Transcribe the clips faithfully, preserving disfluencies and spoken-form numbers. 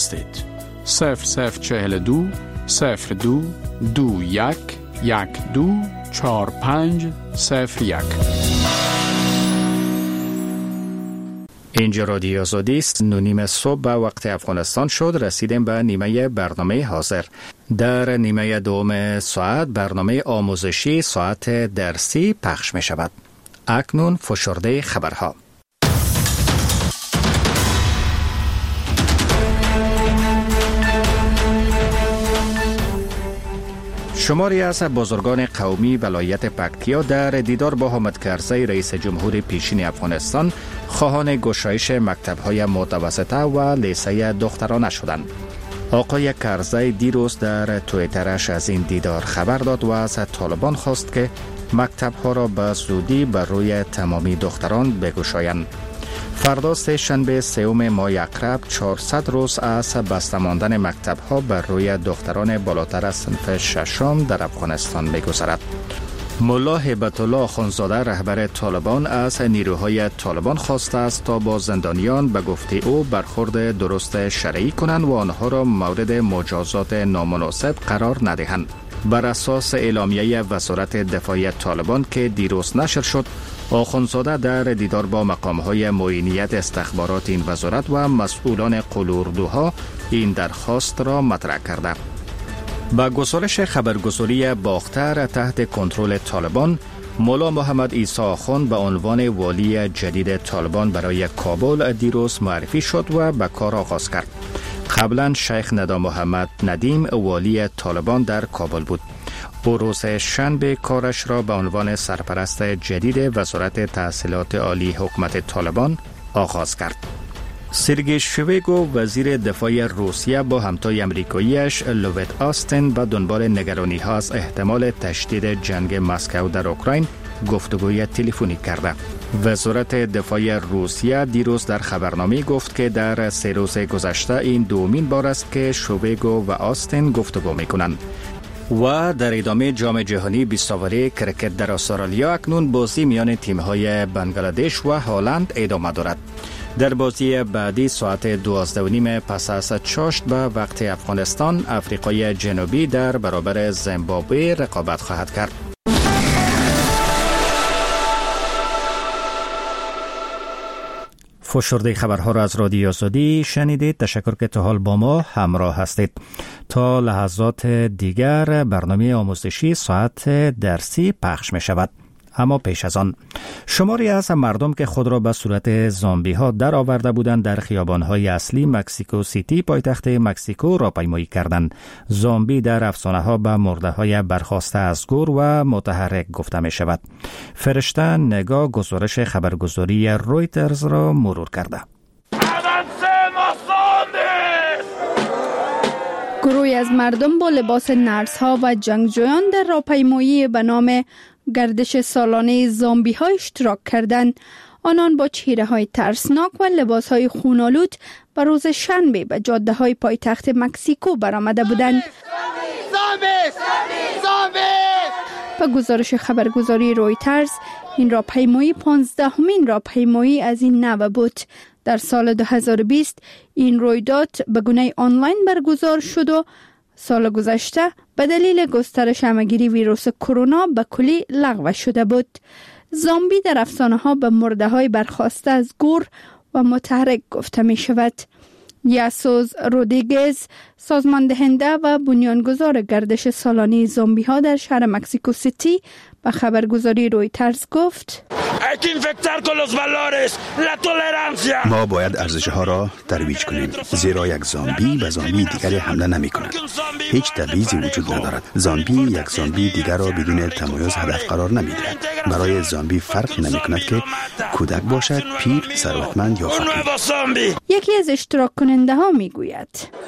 صفر صفر چهل دو صفر دو دو یک یک دو چهار پنج صفر یک. اینجا رادیو آزادی است. نونیم صبح به وقت افغانستان شد. رسیدیم به نیمه برنامه حاضر. در نیمه دوم ساعت برنامه آموزشی ساعت درسی پخش می شود. اکنون فشرده خبرها. شماری از بزرگان قومی ولایت پکتیا در دیدار با حامد کرزی رئیس جمهور پیشین افغانستان خواهان گشایش مکتب‌های متوسطه و لیسه دخترانه شدند. آقای کرزی دیروز در توییترش از این دیدار خبر داد و از طالبان خواست که مکتب‌ها را به زودی بر روی تمامی دختران بگشایند. فردا سه شنبه سوم ماه اقرب چهارصد روز از بسته ماندن مکتب‌ها بر روی دختران بالاتر از صنف ششم در افغانستان می‌گذرد. ملا هیبت الله آخوندزاده رهبر طالبان از نیروهای طالبان خواسته است تا با زندانیان به گفته او برخورد درست شرعی کنند و آنها را مورد مجازات نامناسب قرار ندهند. بر اساس اعلامیه وزارت دفاع طالبان که دیروز نشر شد، آخوندزاده در دیدار با مقام‌های معینیت استخبارات این وزارت و مسئولان قلوردوها این درخواست را مطرح کرده. با گزارش خبرگزاری باختر تحت کنترل طالبان، مولا محمد عیسی آخوند به عنوان والی جدید طالبان برای کابل دیروز معرفی شد و به کار آغاز کرد. قبلا شیخ ندا محمد ندیم والی طالبان در کابل بود. او روز شنبه کارش را به عنوان سرپرست جدید وزارت تحصیلات عالی حکومت طالبان آغاز کرد. سرگئی شویگو وزیر دفاع روسیه با همتای امریکاییش لوید آستین به دنبال نگرانی ها از احتمال تشدید جنگ مسکو در اوکراین گفتگوی تلفنی کرده. وزارت دفاع روسیه دیروز در خبرنامه گفت که در سه روز گذشته این دومین بار است که شویگو و آستین گفتگو میکنند. و در ادامه جام جهانی بیست اوری کرکت در استرالیا اکنون بازی میان تیم‌های بنگلادش و هلند ادامه دارد. در بازی بعدی ساعت دوازده و نیم پس از چاشت به وقت افغانستان، افریقای جنوبی در برابر زیمبابوه رقابت خواهد کرد. فشرده خبرها را از رادیو آزادی شنیدید. تشکر که تا حال با ما همراه هستید. تا لحظات دیگر برنامه آموزشی ساعت درسی پخش می شود. اما پیش از آن شماری از مردم که خود را به صورت زامبی ها در آورده بودند در خیابان‌های اصلی مکسیکو سیتی پایتخت مکسیکو راهپیمایی کردند. زامبی در افسانه ها به مرده های برخاسته از گور و متحرک گفته می شود. فرشته نگاه گزارش خبرگزاری رویترز را مرور کرده. گروهی از مردم با لباس نرس ها و جنگجویان در راهپیمایی به نام گردش سالانه زامبی ها اشتراک کردند. آنان با چهره های ترسناک و لباس های خونالود به روز شنبه به جاده های پایتخت مکسیکو برآمده بودند. به گزارش خبرگزاری رویترز، این راهپیمایی پانزدهمین راهپیمایی از این نوع بود. در سال دو هزار و بیست این رویداد به گونه آنلاین برگزار شد و سال گذشته به دلیل گسترش همه‌گیری ویروس کرونا به کلی لغو شده بود. زامبی در افسانه ها به مرده های برخاسته از گور و متحرک گفته می شود. یاسوس رودریگز، سازمان دهنده و بنیانگذار گردش سالانه زامبی ها در شهر مکسیکو سیتی، به خبرگزاری رویترز گفت: ما باید ارزش‌ها را ترویج کنیم، زیرا یک زامبی به زامبی دیگری حمله نمی کند. هیچ تبعیضی وجود ندارد. زامبی یک زامبی دیگر را بدون تمایز هدف قرار نمی دهد. برای زامبی فرق نمی کند که کودک باشد، پیر، ثروتمند یا فقیر. یکی از اشتراک کننده ها می گوید: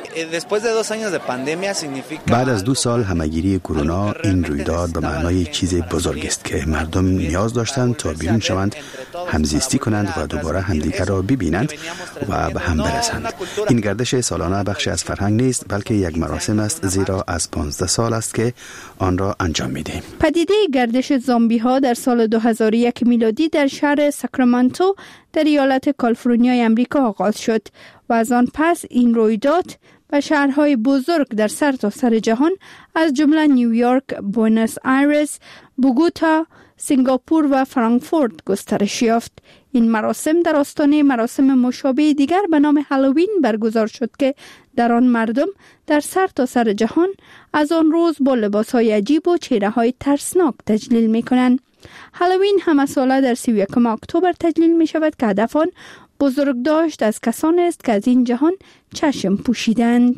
بعد از دو سال همه‌گیری کرونا، این رویداد به معنای چیز بزرگ است که مردم نیاز داشتند تا بیرون شوند، همزیستی کنند و دوباره همدیگر را ببینند و به هم برسند. این گردش سالانه بخشی از فرهنگ نیست، بلکه یک مراسم است، زیرا از پانزده سال است که آن را انجام می‌دهیم. پدیده گردش زامبی ها در سال دو هزار و یک میلادی در شهر ساکرامنتو در ایالت کالیفرنیای امریکا آغاز شد. و از آن پس این رویداد و شهرهای بزرگ در سرتاسر جهان از جمله نیویورک، بوئنوس آیرس، بوگوتا، سنگاپور و فرانکفورت گسترش یافت. این مراسم در آستانه مراسم مشابه دیگر به نام هالووین برگزار شد که در آن مردم در سرتاسر سر جهان از آن روز با لباسهای عجیب و چهره‌های ترسناک تجلیل می‌کنند. هالووین همه ساله در سی و یکم اکتبر تجلیل می شود که هدف آن بزرگداشت از کسانی است که از این جهان چشم پوشیدند.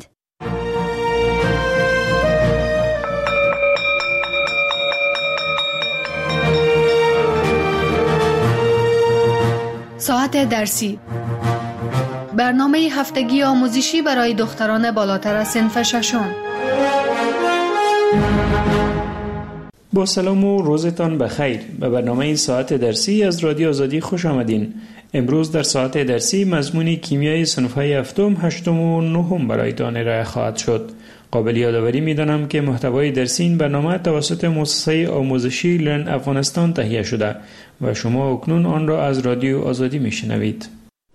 ساعت درسی، برنامه هفتگی آموزشی برای دختران بالاتر از صنف ششم. با سلام و روزتان بخیر. به برنامه ساعت درسی از رادیو آزادی خوش آمدین. امروز در ساعت درسی مضمون کیمیای صنف‌های هفتم، هشتم و نهم برایتان ارائه خواهد شد. قابل یادآوری می‌دانم که محتوای درسی این برنامه توسط مؤسسه آموزشی لرن افغانستان تهیه شده و شما اکنون آن را از رادیو آزادی می‌شنوید.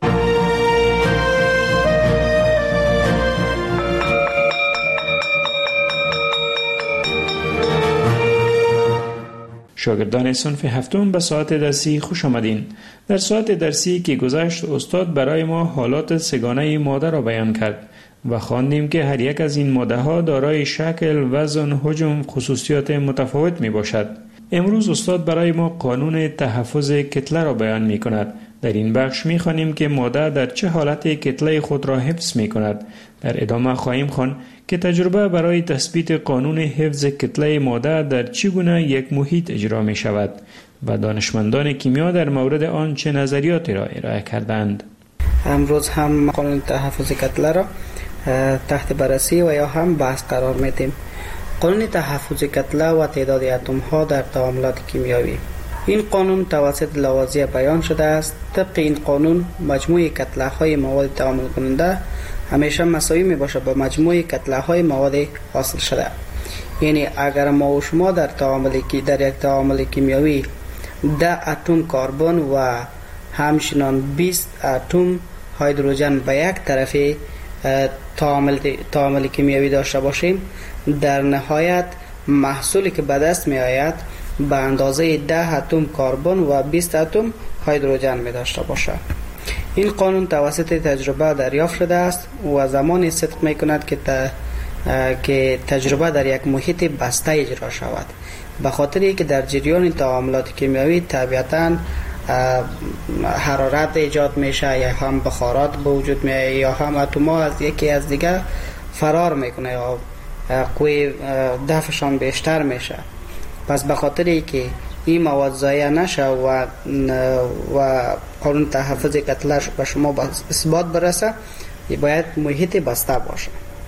شاگردان صنف هفتم به ساعت درسی خوش آمدین. در ساعت درسی که گذشت استاد برای ما حالات سگانه ماده را بیان کرد و خواندیم که هر یک از این ماده ها دارای شکل، وزن، حجم، خصوصیات متفاوت می باشد. امروز استاد برای ما قانون تحفظ کتله را بیان می کند. در این بخش می خوانیم که ماده در چه حالت کتله خود را حفظ می کند. در ادامه خواهیم خواند که تجربه برای تثبیت قانون حفظ کتله ماده در چگونه یک محیط اجرا می شود و دانشمندان کیمیا در مورد آن چه نظریاتی را ارائه کردند. امروز هم قانون تحفظ کتله را تحت بررسی و یا هم بحث قرار میدیم. قانون تحفظ کتله و تعداد اتم ها در تعاملات کیمیایی. این قانون توسط لاوازیه بیان شده است. طبق این قانون مجموع کتله های مواد تعامل کننده همیشه مساوی می باشد با مجموع کتله های مواد حاصل شده. یعنی اگر ما و شما در تعاملی که در یک تعامل کیمیایی ده اتم کربن و همچنین بیست اتم هیدروژن به یک طرف تعامل تعامل کیمیایی داشته باشیم، در نهایت محصولی که به دست می آید به اندازه ده اتم کربن و بیست اتم هیدروژن می داشته باشد. این قانون توسط تجربه دریافت شده است و زمانی صدق می کند که ت... که تجربه در یک محیط بسته اجرا شود، به خاطر که در جریان تعاملات کیمیایی طبیعتاً حرارت ایجاد میشه یا هم بخارات به وجود میاد یا هم اتم‌ها از یکی از دیگر فرار میکنه یا قوی دفعشان بیشتر میشه. پس به خاطر که این مواد ضایع نشه و و قانون تحفظ کتله به شما اثبات برسه، باید محیط بسته باشه.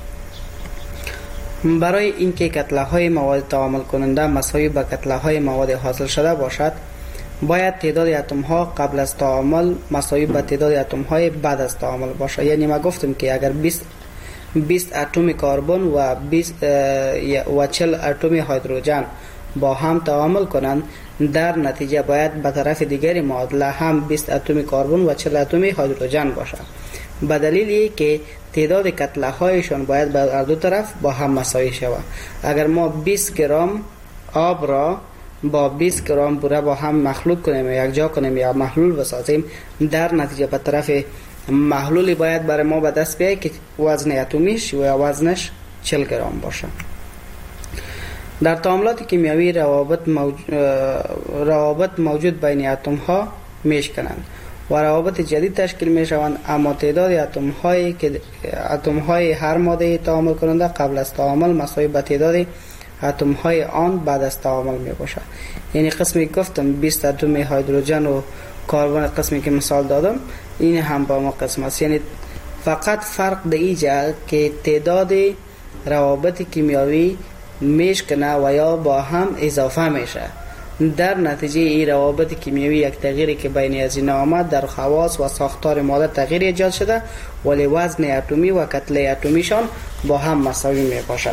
برای اینکه کتله های مواد تعامل کننده مساوی با کتله های مواد حاصل شده باشد، باید تعداد اتم ها قبل از تعامل مساوی با تعداد اتم های بعد از تعامل باشه. یعنی ما گفتم که اگر بیست بیست اتم کربن و بیست و چهل اتم هیدروژن با هم تعامل کنند، در نتیجه باید به طرف دیگری معادله هم بیست اتم کربن و چهل اتم هیدروژن باشد، به دلیلی که تعداد کتله هایشان باید به هر دو طرف با هم مساوی شود. اگر ما بیست گرم آب را با بیست گرم بوره با هم مخلوط کنیم یا یک جا کنیم یا محلول بسازیم، در نتیجه به طرف محلولی باید برای ما به دست بیاید که وزن اتمیش و وزنش چهل گرم باشه. در تعاملات کیمیایی روابط موجود, روابط موجود بین اتم ها میشکنند و روابط جدید تشکیل می شوند، اما تعداد اتم هایی که اتم های هر ماده تعامل کننده قبل از تعامل مساوی با تعداد اتم های آن بعد از تعامل می باشد. یعنی قسمی گفتم بیست اتم هیدروژن و کربن، قسمی که مثال دادم این هم با ما قسم است. یعنی فقط فرق در اینجا که تعداد روابط کیمیایی میشکنه و یا با هم اضافه میشه. در نتیجه این روابط کیمیایی یک تغییری که بین از این آمد در خواص و ساختار ماده تغییر ایجاد شده، ولی وزن اتمی و کتله اتمیشان با هم مساوی می باشه.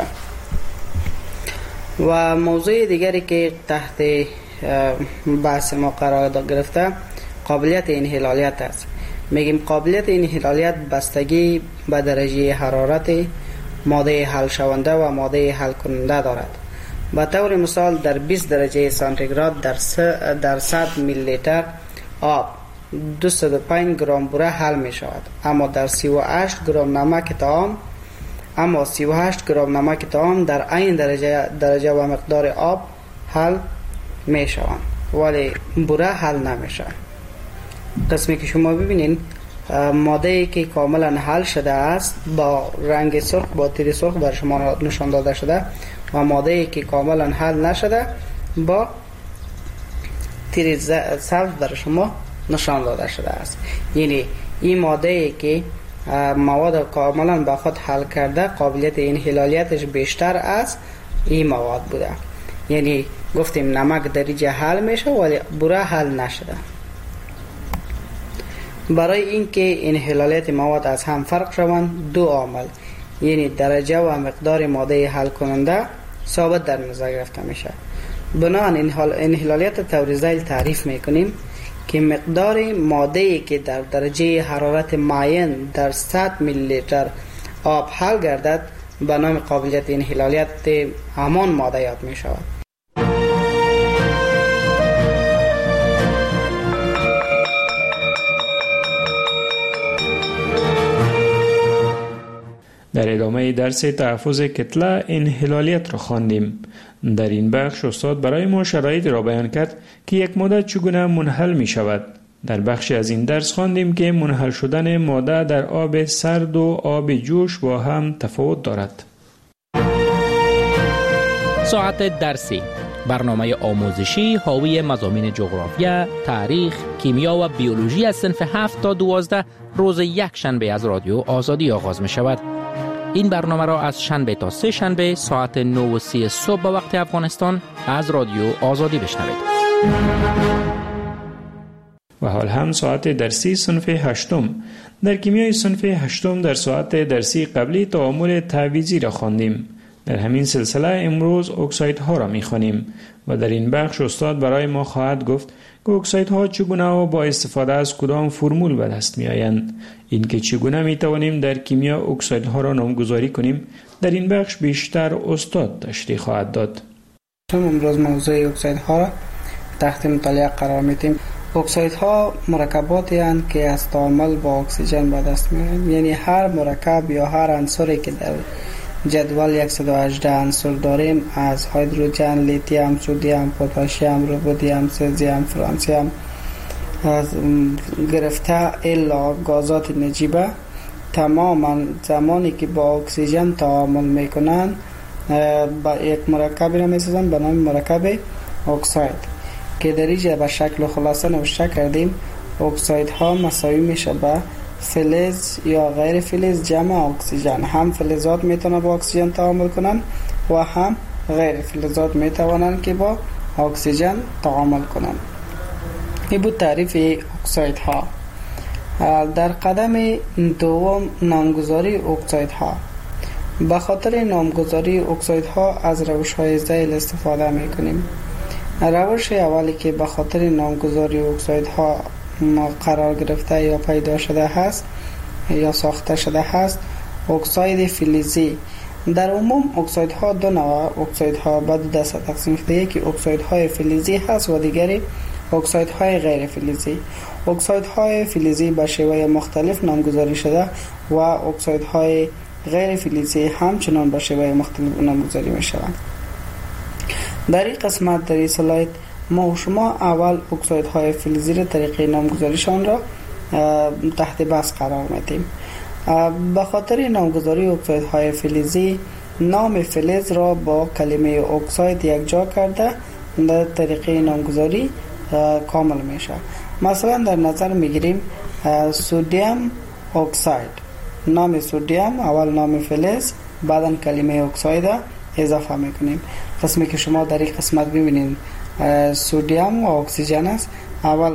و موضوع دیگری که تحت بحث ما قرار گرفته قابلیت انحلالیت است. میگیم قابلیت انحلالیت بستگی به درجه حرارت ماده حل شونده و ماده حل کننده دارد. به طور مثال در بیست درجه سانتیگراد در در صد میلی لیتر آب دویست و پنج گرم بوره حل می شود، اما در سی و هشت گرم نمک طعام اما سی و هشت گرم نمک طعام در این درجه درجه و مقدار آب حل می شوند، ولی بوره حل نمی شود. قسمی که شما ببینین ماده ای که کاملا حل شده است با رنگ سرخ با تیر سرخ بر شما نشان داده شده و ماده ای که کاملا حل نشده با تیر سبز بر شما نشان داده شده است. یعنی این ماده ای که مواد کاملا به خود حل کرده قابلیت انحلالیتش بیشتر از این مواد بوده. یعنی گفتیم نمک درجه حل میشه ولی بوره حل نشده. برای اینکه انحلالیت مواد از هم فرق شوند دو عامل یعنی درجه و مقدار ماده حل کننده ثابت در نظر گرفته میشه. بنابراین انحلالیت طور ذیل تعریف میکنیم که مقدار ماده‌ای که در درجه حرارت معین در صد میلی لیتر آب حل گردد به نام قابلیت انحلالیت همان ماده یاد می شود. در ادامه درس تحفظ کتله انحلالیت را خواندیم. در این بخش استاد برای ما شرایط را بیان کرد که یک ماده چگونه منحل می شود. در بخشی از این درس خواندیم که منحل شدن ماده در آب سرد و آب جوش با هم تفاوت دارد. ساعت درسی، برنامه آموزشی حاوی مضامین جغرافیا، تاریخ، کیمیا و بیولوژی از صنف هفت تا دوازده روز یک شنبه از رادیو آزادی آغاز می شود. این برنامه را از شنبه تا سه شنبه ساعت نه و سی صبح به وقت افغانستان از رادیو آزادی بشنوید. و حال هم ساعت درسی صنف هشتم. در کیمیای صنف هشتم در ساعت درسی قبلی تعامل تعویضی را خواندیم. در همین سلسله امروز اکسایدها را می‌خوانیم و در این بخش استاد برای ما خواهد گفت که اکسایدها چگونه و با استفاده از کدام فرمول به دست می‌آیند. اینکه چگونه می‌توانیم در کیمیا اکسایدها را نامگذاری کنیم در این بخش بیشتر استاد تشریح خواهد داد. امروز موضوع اکسایدها را تحت مطالعه قرار می‌دیم. اکسایدها مرکباتی هستند که از تعامل با اکسیژن به دست می‌آیند. یعنی هر مرکب یا هر عنصری که در جدول صد و هجده عنصر داریم از هیدروژن، لیتیوم، سدیم، پتاسیم، رودیم، سزیم، فرانسیم از گرفته الا گازات نجیبه تماما زمانی که با اکسیژن تعامل میکنن با یک مرکبی را میسازن به نام مرکب اکساید که در اینجا به شکل خلاصه نوشته کردیم. اکسایدها مساوی میشه به فلز یا غیر فلز جمع اکسیژن. هم فلزات میتونن با اکسیژن تعامل کنن و هم غیر فلزات میتوانن که با اکسیژن تعامل کنن. این بود تعریف اکسایدها. در قدم دوم نامگذاری اکسایدها. به خاطر نامگذاری اکسایدها از روش‌های ذیل استفاده میکنیم. روش اولی که به خاطر نامگذاری اکسایدها قرار گرفته یا پیدا شده هست یا ساخته شده هست اکساید فلزی. در عموم اکسایدها دو نوع اکسایدها به دو دسته تقسیم شده. یکی اکسایدهای فلزی هست و دیگری اکسایدهای غیر فلزی. اکسایدهای فلزی به شیوه مختلف نامگذاری شده و اکسایدهای غیر فلزی همچنان به شیوه مختلف نامگذاری می شوند. در این قسمت در این سلاید ما و شما اول اکسایدهای فلزی را طریق نامگذاریشان را تحت بحث قرار میدیم. به خاطر نامگذاری اکسایدهای فلزی نام فلز را با کلمه اکساید یکجا کرده در طریق نامگذاری کامل میشه. مثلا در نظر میگیریم سدیم اکساید. نام سدیم اول نام فلز بعدا کلمه اکساید اضافه میکنیم. قسمی که شما در این قسمت ببینید سدیم و اکسیژن است. اول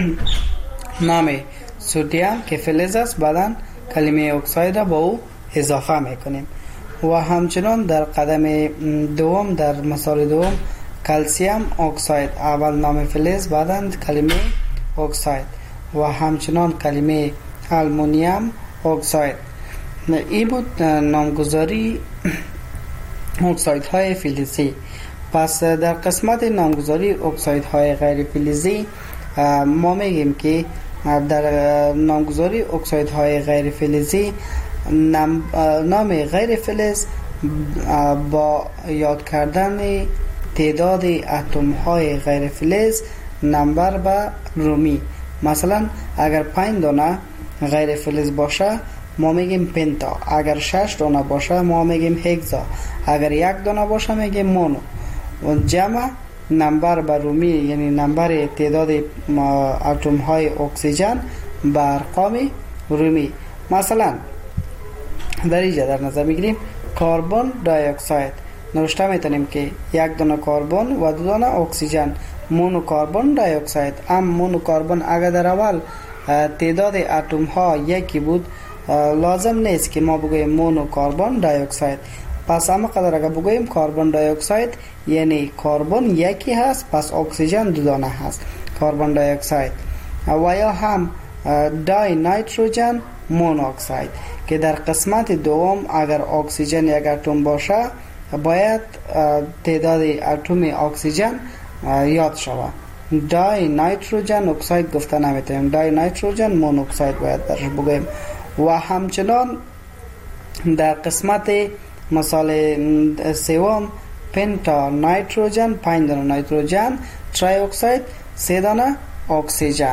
نام سدیم که فلز است بعدا کلمه اکساید با او اضافه میکنیم. و همچنان در قدم دوم در مثال دوم کلسیم اکساید اول نام فلز بعدا کلمه اکساید و همچنان کلمه آلومینیوم اکساید. این بود نامگذاری اکسایدهای فلزی. پس در قسمت نامگذاری اکسایدهای غیر فلزی ما میگیم که در نامگذاری اکسایدهای غیر فلزی نام غیر فلز با یاد کردن تعداد اتم های غیر فلز نمبر به رومی. مثلا اگر پنج دانه غیر فلز باشه ما میگیم پنتا، اگر شش دانه باشه ما میگیم هگزا، اگر یک دانه باشه میگیم مونو. و جمع نمبر به رومی یعنی نمبر تعداد اتم های اکسیژن به ارقام رومی. مثلا در اینجا در نظر میگیریم کربن دی اکساید، نوشته میتونیم که یک دانه کربن و دو دانه اکسیژن، مونو کربن دی اکساید. ام مونو کربن اگر در اول تعداد اتم ها یکی بود لازم نیست که ما بگوییم مونو کربن دی اکساید. پس اما قدر اگر بگوییم کربن دی اکساید یعنی کربن یکی هست، پس اکسیژن دو دانه هست، کربن دی اکساید. و یا هم دای نیتروژن مونوکساید که در قسمت دوم اگر اکسیژن یک اتم باشه باید تعداد اتم اکسیژن یاد شود. دای نیتروژن اکساید گفته نمیتونیم، دای نیتروژن مونوکساید باید درش بگوییم. و همچنان در قسمت مثال سوم پنتا نیتروژن، پنج دانه نیتروژن، تری اکساید، سه دانه اکسیژن.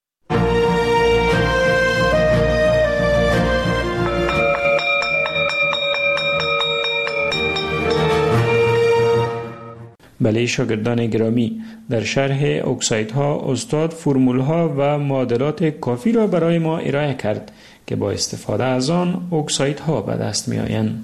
بله شاگردان گرامی، در شرح اکسایدها استاد فرمولها و معادلات کافی را برای ما ارائه کرد که با استفاده از آن اکسایدها به دست می آیند.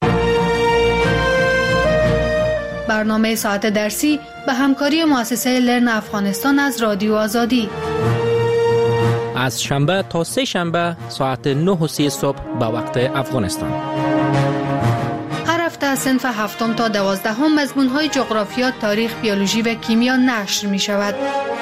برنامه ساعت درسی به همکاری مؤسسه لرن افغانستان از رادیو آزادی از شنبه تا سه شنبه ساعت نه و سی صبح به وقت افغانستان. هر هفته از صنف هفتم تا دوازدهم مضمون‌های جغرافیا، تاریخ، بیولوژی و کیمیا نشر می شود.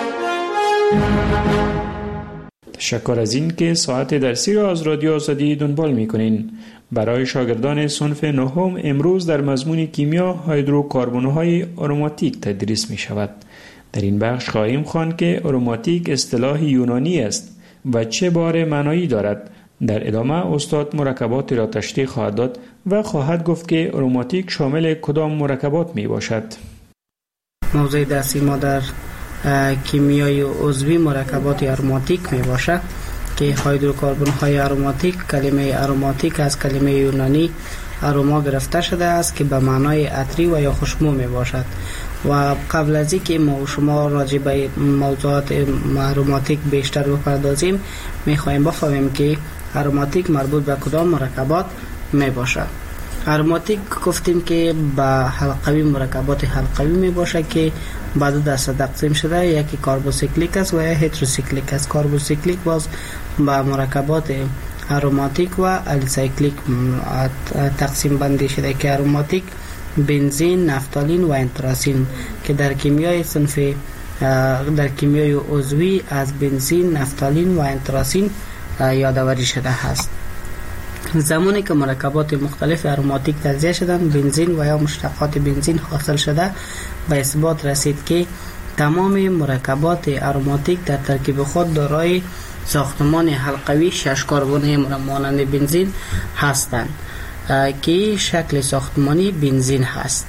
تشکر از این که ساعت درسی را از رادیو آزادی دنبال می کنین. برای شاگردان صنف نهم امروز در مضمون کیمیا هیدروکربن‌های آروماتیک تدریس می شود. در این بخش خواهیم خواند که آروماتیک اصطلاح یونانی است و چه باره معنایی دارد. در ادامه استاد مرکبات را تشریح خواهد داد و خواهد گفت که آروماتیک شامل کدام مرکبات می باشد. موضوع درسی ما در کیمیای عضوی مرکبات آروماتیک می باشد که هیدروکربن های آروماتیک، کلمه آروماتیک از کلمه یونانی آروما گرفته شده است که به معنای عطری و یا خوشبو می باشد. و قبل از اینکه ما و شما راجع به موضوعات آروماتیک بیشتر بپردازیم می خواهیم بفهمیم که آروماتیک مربوط به کدام مرکبات می باشد. آروماتیک گفتیم که به حلقوی مرکبات حلقوی می باشه که به دو دسته تقسیم شده، یکی کاربوسیکلیک است و یا هتروسیکلیک است. کاربوسیکلیک باز به مرکبات آروماتیک و الیسایکلیک تقسیم بندی شده که آروماتیک بنزین، نفتالین و انتراسین که در کیمیای صنف در کیمیای عضوی از بنزین، نفتالین و انتراسین یادآوری شده است. زمانی که مرکبات مختلف آروماتیک تجزیه شدن، بنزین و یا مشتقات بنزین حاصل شده، به اثبات رسید که تمام مرکبات آروماتیک در ترکیب خود دارای ساختمان حلقوی شش کربنی مانند بنزین هستند که شکل ساختمانی بنزین هست.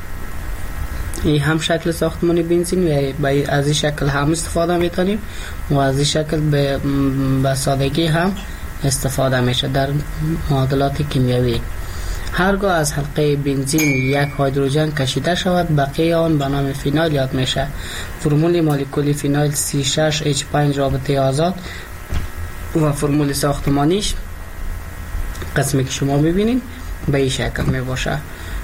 این هم شکل ساختمانی بنزین و از این شکل هم استفاده میتونیم و از این شکل به, به سادگی هم استفاده میشه در معادلات کیمیایی. هرگاه از حلقه بنزین یک هیدروژن کشیده شود، بقیه آن به نام فینال یاد میشه. فرمول مولکولی فینال سی شش اچ پنج رابطه آزاد و فرمول ساختمانیش قسمی که شما میبینید به این شکل میباشه.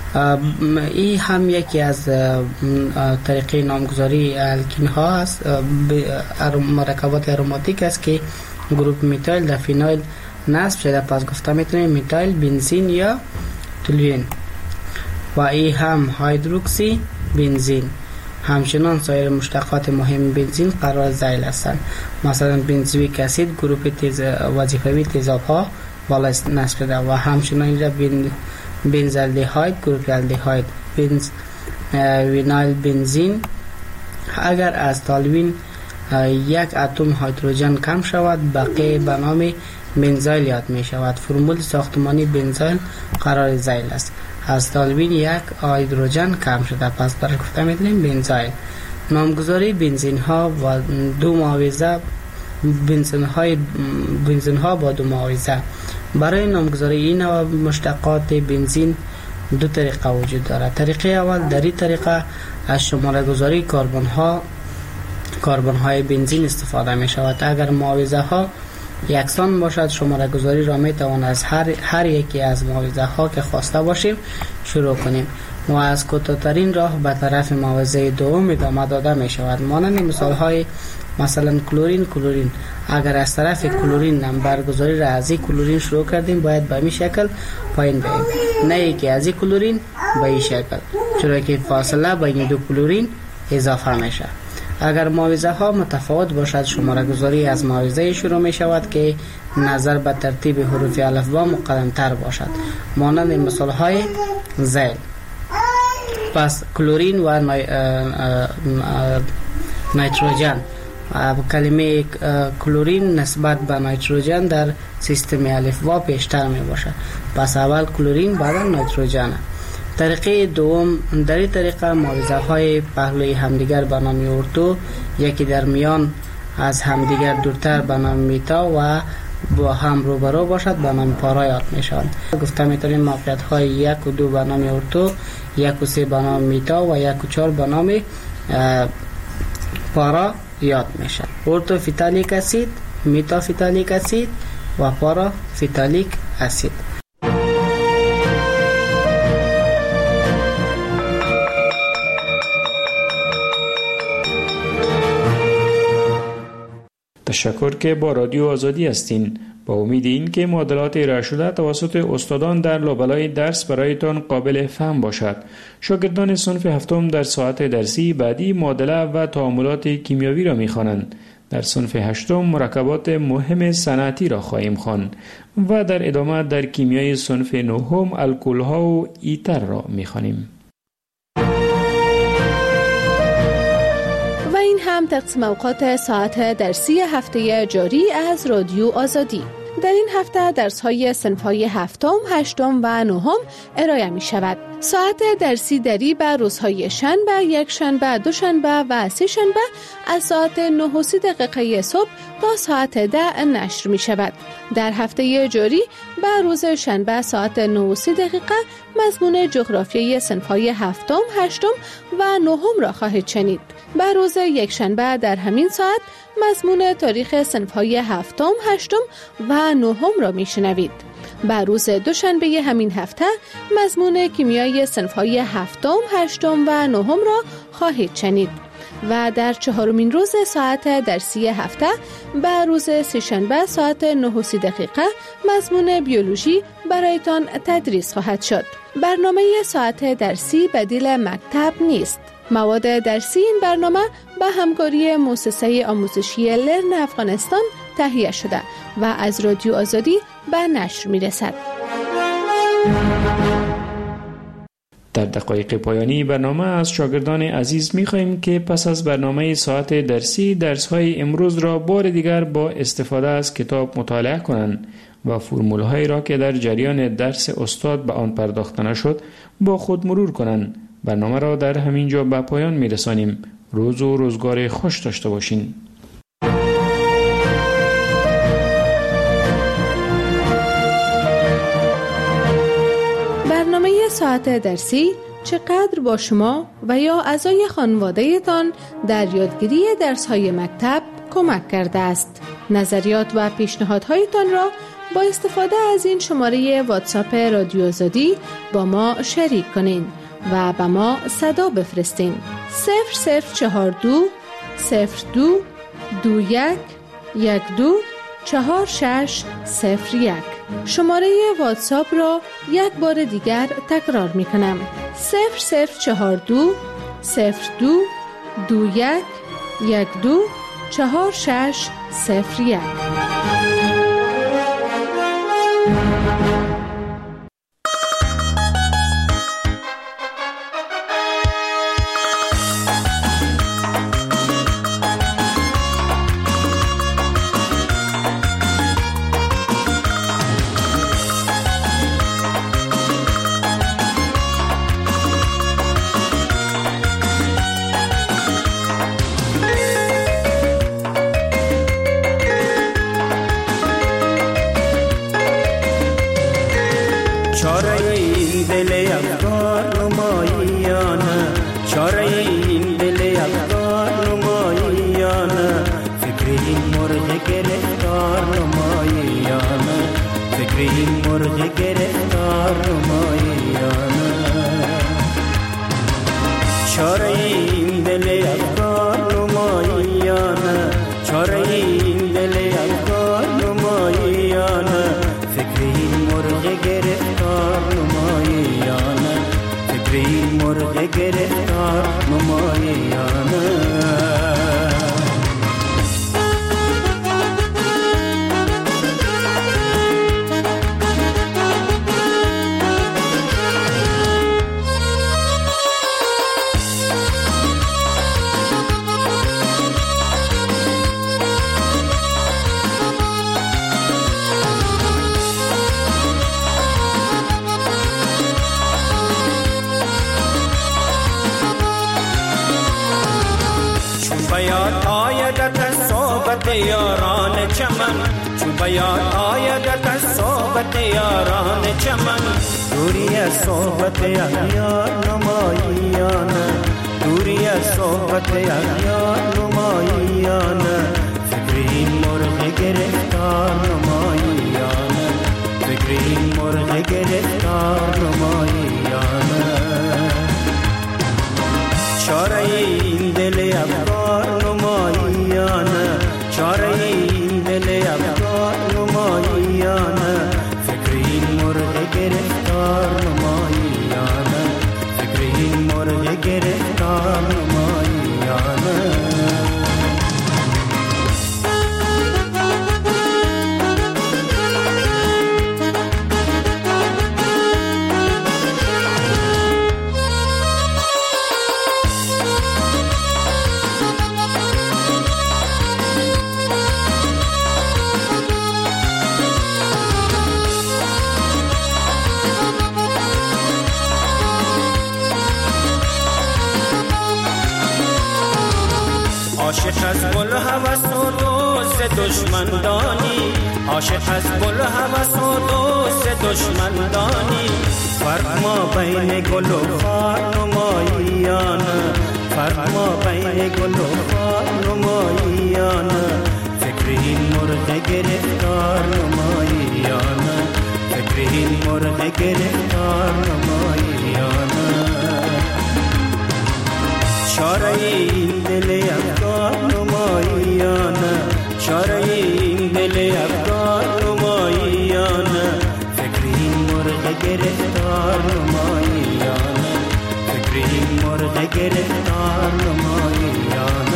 این هم یکی از طریقه نامگذاری الکین ها است، مرکبات آروماتیک است که گروپ میتایل در فینایل نصب شده، پس گفته میتونیم میتایل بنزین یا تولوئین. و این هم هیدروکسی بنزین همچنان سایر مشتقات مهم بنزین قرار ذیل هستند. مثلا بنزویک اسید گروه تیز وظیفوی تیزاب‌ها بالا نسب ده و همچنان اینجا بن بنزالدهاید گروه الدهاید بنز وینایل بنزین. اگر از تالوین یک اتم هیدروژن کم شود بقیه به نام بنزایل یاد می شود. فرمول ساختمانی بنزایل قرار ذیل است. از تالوین یک هیدروژن کم شده پس برای گفته می دونیم بنزایل. نامگذاری بنزین ها و دو معاوضه بنزین های بنزین ها با دو معاوضه. برای نامگذاری این نوع مشتقات بنزین دو طریقه وجود دارد. طریقه اول در این طریقه از شماره گذاری کربن ها کربن های بنزین استفاده می شود. اگر معاوضه ها یکسان باشد شماره گذاری را می توان از هر هر یکی از معاوضه ها که خواسته باشیم شروع کنیم و از کوتاه‌ترین راه به طرف معاوضه دوم ادامه داده می شود. مانند مثال های مثلا کلورین کلورین. اگر از طرف کلورین نمبر گذاری را از کلورین شروع کردیم باید به این شکل پایین بریم، نه یکی از کلورین به این شکل، چرا که فاصله بین دو کلورین اضافه میشه. اگر معاوضه ها متفاوت باشد شماره گذاری از معاوضه شروع می شود که نظر به ترتیب حروف الفبا مقدم تر باشد، مانند مثال های ذیل. پس کلورین و نای... نیتروژن. کلمه کلورین نسبت به نیتروژن در سیستم الفبا پیشتر می باشد. پس اول کلورین بعد نیتروژن. طریقه دوم، در این طریقه معاوضه های پهلوی همدیگر به نام ارتو، یکی در میان از همدیگر دورتر به نام میتا و با هم روبرو باشد به نام پارا یاد می شود. گفته می توانیم موقعیت های یک و دو به نام ارتو، یک و سه به نام میتا و یک و چهار به نام پارا یاد می شود. ارتو فیتالیک اسید، میتا فیتالیک اسید و پارا فیتالیک اسید. تشکر که با رادیو آزادی هستین. با امید این که معادلات ارائه شده توسط استادان در لابلای درس برایتان قابل فهم باشد. شاگردان صنف هفتم در ساعت درسی بعدی معادله و تعاملات کیمیاوی را می‌خوانند. در صنف هشتم مرکبات مهم صنعتی را خواهیم خواند و در ادامه در کیمیای صنف نهم الکل‌ها و ایتر را می‌خوانیم. این هم تقسیم اوقات ساعت درسی هفته جاری از رادیو آزادی. در این هفته درس‌های صنف‌های هفتم، هشتم و نهم ارائه می شود. ساعت درسی دری به روزهای شنبه، یک شنبه، دو شنبه و سه شنبه از ساعت نه و سی دقیقه صبح تا ساعت ده نشر می شود. در هفته جاری به روز شنبه ساعت نه و سی دقیقه مضمون جغرافیای صنف‌های هفتم، هشتم و نهم را خواهید شنید. به روز یک شنبه در همین ساعت مضمون تاریخ صنف‌های هفتم، هشتم و نهم را میشنوید. به روز دوشنبه همین هفته مضمون کیمیای صنف‌های هفتم، هشتم و نهم را خواهید شنید. و در چهارمین روز ساعت درسی هفته به روز سه‌شنبه ساعت نه و سی دقیقه مضمون بیولوژی برایتان تدریس خواهد شد. برنامه ساعت درسی بدیل مکتب نیست. مواد درسی این برنامه به همکاری مؤسسه آموزشی لرن افغانستان تهیه شده و از رادیو آزادی به نشر می رسد. در دقایق پایانی برنامه از شاگردان عزیز می خواهیم که پس از برنامه ساعت درسی درس‌های امروز را بار دیگر با استفاده از کتاب مطالعه کنند و فرمول‌هایی را که در جریان درس استاد به آن پرداخته نشد با خود مرور کنند. برنامه را در همین جا به پایان می رسانیم. روز و روزگار خوش داشته باشین. برنامه ساعت درسی چقدر با شما و یا اعضای خانواده تان در یادگیری درس‌های مکتب کمک کرده است. نظریات و پیشنهادهایتان را با استفاده از این شماره واتساپ رادیو آزادی با ما شریک کنین و به ما صدا بفرستین. صفر صفر چهار دو صفر دو دو یک یک دو چهار شش صفر یک. شماره واتساپ را یک بار دیگر تکرار می کنم. صفر صفر چهار دو صفر دو دو یک یک دو چهار شش صفر یک. یاران چمن چون بیاد آید از صحبت یاران چمن دوری از صحبت اغیار نماییان دوری از صحبت اغیار نماییان فکری مرغ گرفتار نماییان فکری مرغ گرفتار نماییان چاره این دل افکار نماییان چاره این دل افکار نماییان فکری مرغ گرفتار نماییان فکری مرغ گرفتار نماییان عاشق از گل هوس و دوست دشمن دانی عاشق از گل هوس و دوست دشمن دانی فرق ما بین گل و خار نماییان فرق ما بین گل و خار نماییان فکری مرغ گرفتار نماییان فکری مرغ گرفتار نماییان چاره این دل افکار نماییان چاره این دل افکار نماییان فکری مرغ گرفتار نماییان فکری مرغ گرفتار نماییان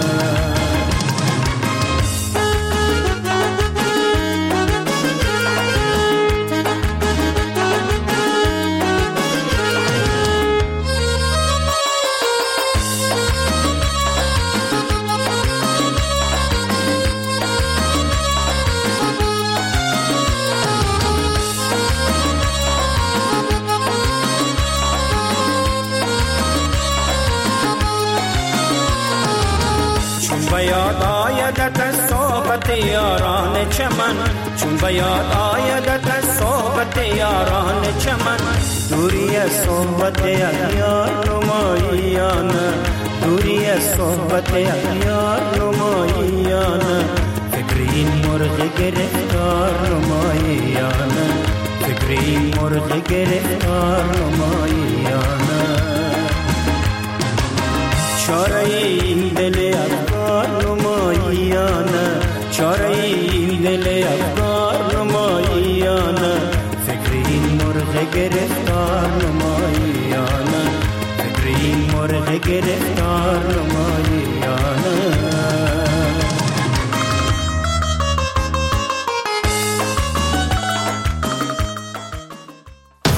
بیاد آیدت از صحبت یاران چمن چون بیاد آیدت از صحبت یاران چمن دوری از صحبت اغیار نماییان دوری از صحبت اغیار نماییان فکری مرغ گرفتار نماییان فکری مرغ گرفتار نماییان چاره این دل افکار نماییان چاره این دل افکار نماییان فکری مرغ گرفتار نماییان فکری مرغ گرفتار نمایانه